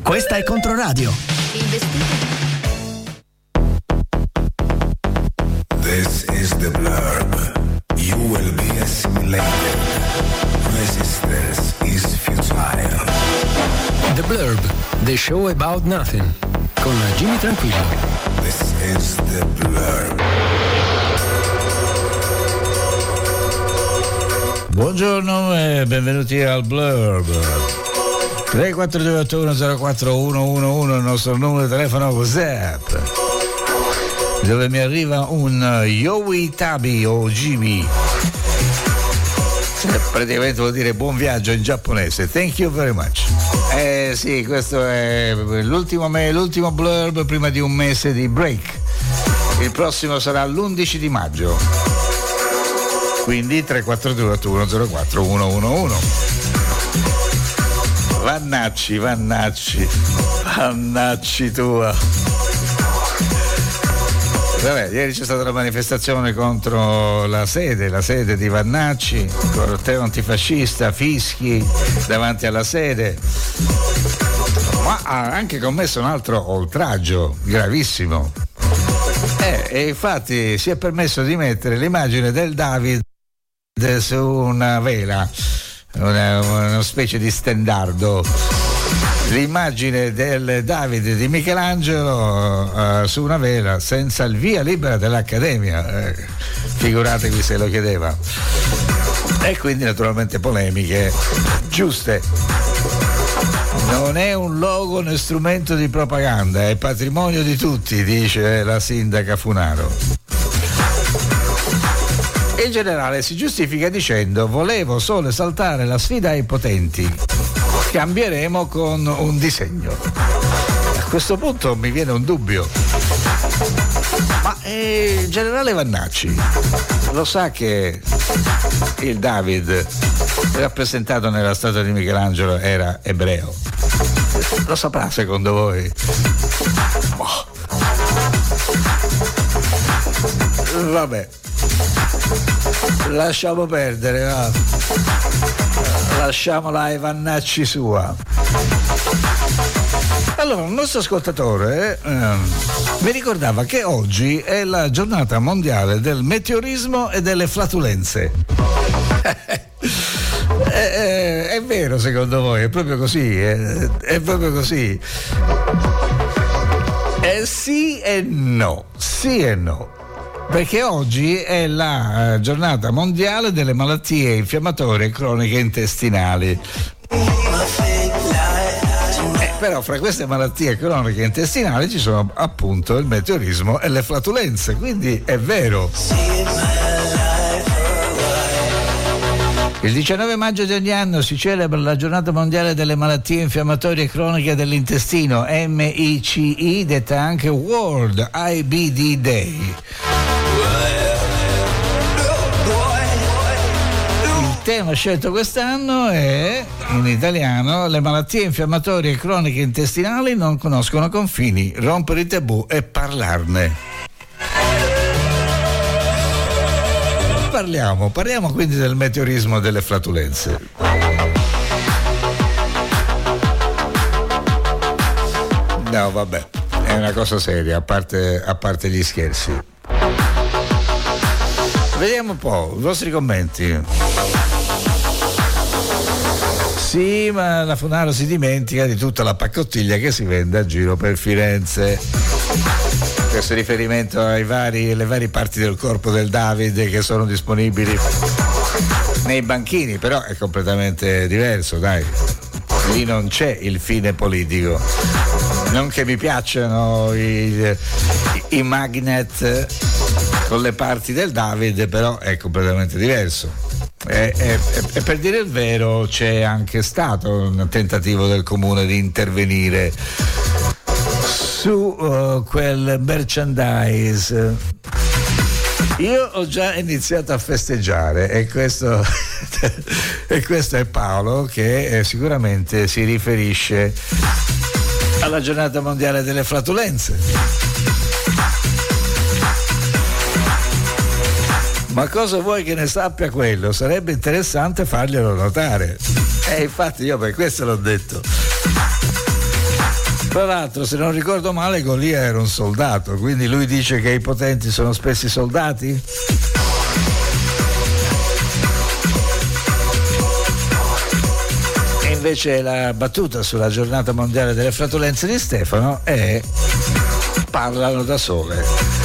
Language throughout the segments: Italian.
Questa è Controradio. This is the blurb. You will be assimilated. Resistance is futile. The Blurb, the show about nothing, con Jimmy Tranquillo. This is the blurb. Buongiorno e benvenuti al Blurb. 34281041111 il nostro numero di telefono WhatsApp, dove mi arriva un Yowie Tabi o Jimmy, praticamente vuol dire buon viaggio in giapponese. Thank you very much. Sì, questo è l'ultimo Blurb prima di un mese di break. Il prossimo sarà l'11 di maggio, quindi 34281041111. Vannacci tua. Vabbè, ieri c'è stata la manifestazione contro la sede di Vannacci, corteo antifascista, fischi davanti alla sede, ma ha anche commesso un altro oltraggio gravissimo. E infatti si è permesso di mettere l'immagine del David su una vela, una specie di stendardo. L'immagine del Davide di Michelangelo su una vela senza il via libera dell'Accademia, figuratevi se lo chiedeva. E quindi naturalmente polemiche giuste. Non è un logo né strumento di propaganda, è patrimonio di tutti, dice la sindaca Funaro. Il generale si giustifica dicendo: volevo solo esaltare la sfida ai potenti, cambieremo con un disegno. A questo punto mi viene un dubbio, ma il generale Vannacci lo sa che il David rappresentato nella statua di Michelangelo era ebreo? Lo saprà secondo voi? Vabbè, lasciamo perdere, va. Lasciamola ai Vannacci sua. Allora, un nostro ascoltatore mi ricordava che oggi è la giornata mondiale del meteorismo e delle flatulenze. È vero secondo voi? È proprio così? È proprio così? Sì e no. Perché oggi è la giornata mondiale delle malattie infiammatorie croniche intestinali. Però fra queste malattie croniche intestinali ci sono appunto il meteorismo e le flatulenze, quindi è vero. Il 19 maggio di ogni anno si celebra la giornata mondiale delle malattie infiammatorie croniche dell'intestino, MICI, detta anche World IBD Day. Il tema scelto quest'anno è, in italiano, le malattie infiammatorie croniche intestinali non conoscono confini, rompere i tabù e parlarne. Parliamo quindi del meteorismo e delle flatulenze. No, vabbè, è una cosa seria, a parte gli scherzi. Vediamo un po' i vostri commenti. Sì, ma la Funaro si dimentica di tutta la paccottiglia che si vende a giro per Firenze. Questo riferimento alle varie parti del corpo del Davide che sono disponibili nei banchini, però è completamente diverso, dai. Lì non c'è il fine politico. Non che mi piacciono i magnet con le parti del Davide, però è completamente diverso. E per dire il vero, c'è anche stato un tentativo del comune di intervenire su quel merchandise. Io ho già iniziato a festeggiare e questo è Paolo, che sicuramente si riferisce alla giornata mondiale delle flatulenze. Ma cosa vuoi che ne sappia quello? Sarebbe interessante farglielo notare. Infatti io per questo l'ho detto. Tra l'altro, se non ricordo male, Golia era un soldato, quindi lui dice che i potenti sono spesso i soldati? E invece la battuta sulla giornata mondiale delle flatulenze di Stefano è: parlano da sole.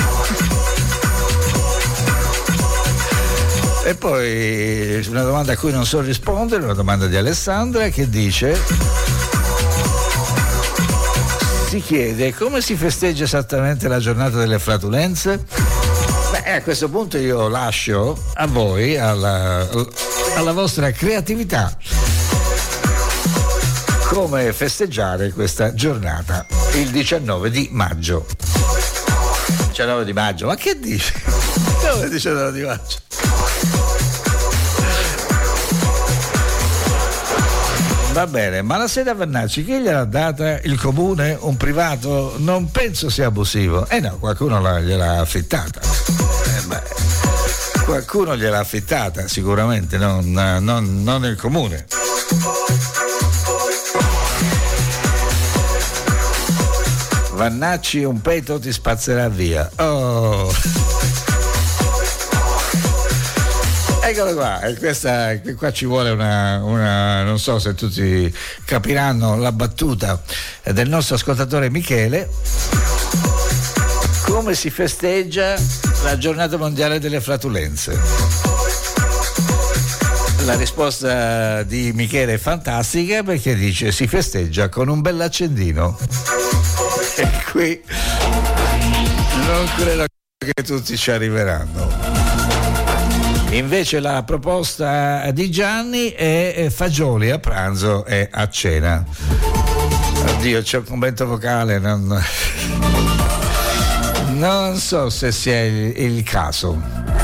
E poi una domanda a cui non so rispondere, una domanda di Alessandra che dice: si chiede come si festeggia esattamente la giornata delle flatulenze? Beh, a questo punto io lascio a voi, alla vostra creatività, come festeggiare questa giornata il 19 di maggio. 19 di maggio, ma che dici? Come 19 di maggio? Va bene, ma la sede a Vannacci chi gliel'ha data? Il comune? Un privato? Non penso sia abusivo. No, qualcuno gliel'ha affittata. Qualcuno gliel'ha affittata sicuramente, non il comune. Vannacci un peto ti spazzerà via. Oh. Eccolo qua, e qua ci vuole una non so se tutti capiranno la battuta del nostro ascoltatore Michele. Come si festeggia la giornata mondiale delle flatulenze? La risposta di Michele è fantastica, perché dice: si festeggia con un bell'accendino. E qui non credo che tutti ci arriveranno. Invece la proposta di Gianni è fagioli a pranzo e a cena. Oddio, c'è un commento vocale, non so se sia il caso.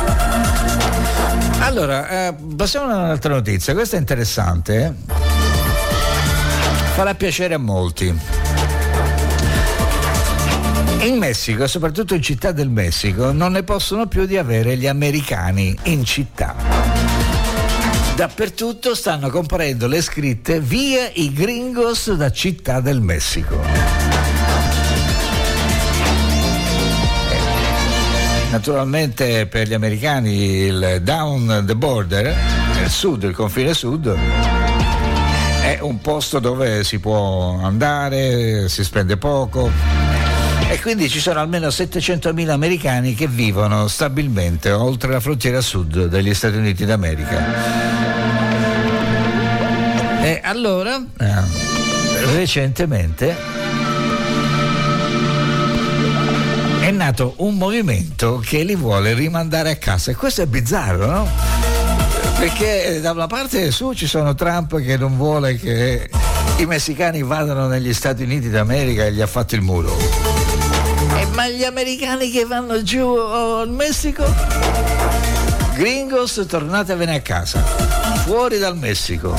Allora, passiamo a un'altra notizia. Questa è interessante, farà piacere a molti. In Messico, soprattutto in Città del Messico, non ne possono più di avere gli americani in città. Dappertutto stanno comparendo le scritte: via i gringos da Città del Messico. Naturalmente per gli americani il down the border, il sud, il confine sud, è un posto dove si può andare, si spende poco. E quindi ci sono almeno 700.000 americani che vivono stabilmente oltre la frontiera sud degli Stati Uniti d'America. E allora, recentemente, è nato un movimento che li vuole rimandare a casa. E questo è bizzarro, no? Perché da una parte su ci sono Trump che non vuole che i messicani vadano negli Stati Uniti d'America e gli ha fatto il muro. Ma gli americani che vanno giù al Messico? Gringos, tornatevene a casa, fuori dal Messico.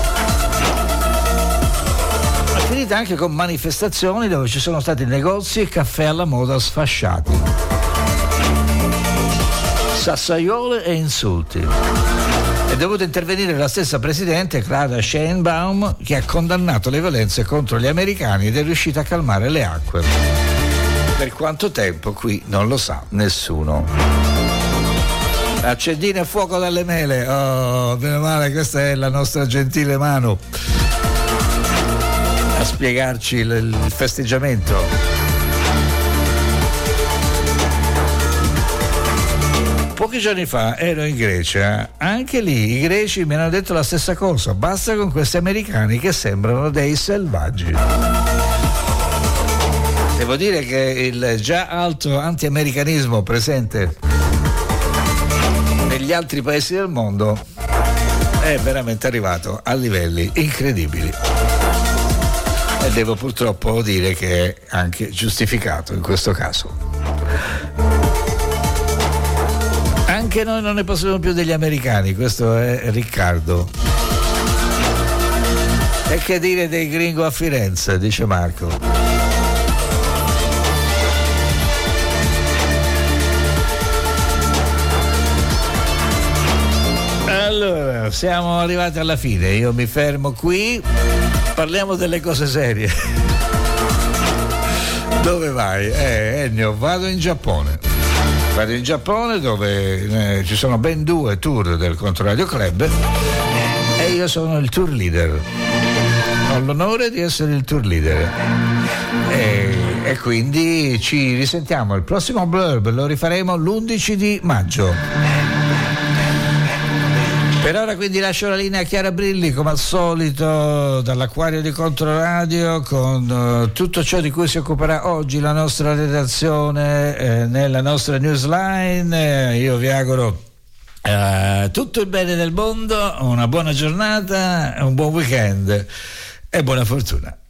È finita anche con manifestazioni dove ci sono stati negozi e caffè alla moda sfasciati, sassaiole e insulti. È dovuta intervenire la stessa presidente Clara Sheinbaum, che ha condannato le violenze contro gli americani ed è riuscita a calmare le acque. Per quanto tempo qui non lo sa nessuno. Accendino e fuoco dalle mele. Oh, meno male, questa è la nostra gentile mano a spiegarci il festeggiamento. Pochi giorni fa ero in Grecia, anche lì i greci mi hanno detto la stessa cosa: basta con questi americani che sembrano dei selvaggi. Devo dire che il già alto anti-americanismo presente negli altri paesi del mondo è veramente arrivato a livelli incredibili. E devo purtroppo dire che è anche giustificato in questo caso. Anche noi non ne possiamo più degli americani, questo è Riccardo. E che dire dei gringo a Firenze, dice Marco. Allora, siamo arrivati alla fine, io mi fermo qui, parliamo delle cose serie. Dove vai? Ennio, vado in Giappone. Vado in Giappone dove ci sono ben 2 tour del Controradio Club e io sono il tour leader. Ho l'onore di essere il tour leader. E quindi ci risentiamo. Il prossimo Blurb lo rifaremo l'11 di maggio. Per ora quindi lascio la linea a Chiara Brilli come al solito dall'acquario di Controradio con tutto ciò di cui si occuperà oggi la nostra redazione nella nostra newsline. Io vi auguro tutto il bene del mondo, una buona giornata, un buon weekend e buona fortuna.